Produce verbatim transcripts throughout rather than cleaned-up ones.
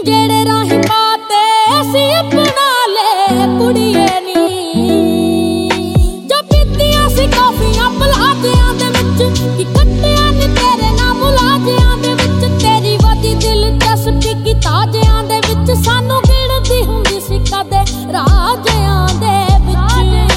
जेड़े राही पाते असी अपना ले कुड़िए नी जो पीतियां सी कॉफियां बुलादियां दे विच कि कट्टियां ने तेरे नाम बुलादियां दे विच तेरी वदी दिलचस्पी की ताजियां दे विच सानू गिणदी हुंदी सी कदे राजियां दे विच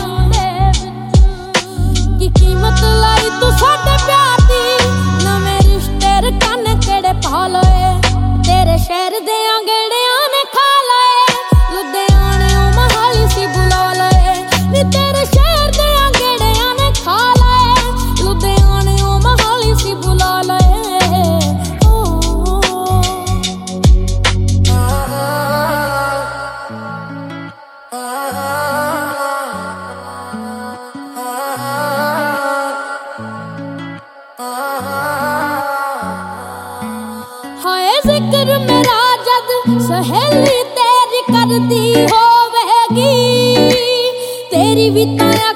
की कीमत लाई तू साडे प्यार दी नवें रिश्ते रकाने केड़े पा लए तेरे शहर दे अंगड़ियां ने खा लए लुधियाने मोहाली सी बुला लए नी तेरे शहर दे अंगड़ियां ने खा लए लुधियाने मोहाली सी बुला लए ओ हाय जिक्र मेरा जद सहेली तेरी करदी होवेगी तेरी भी ताया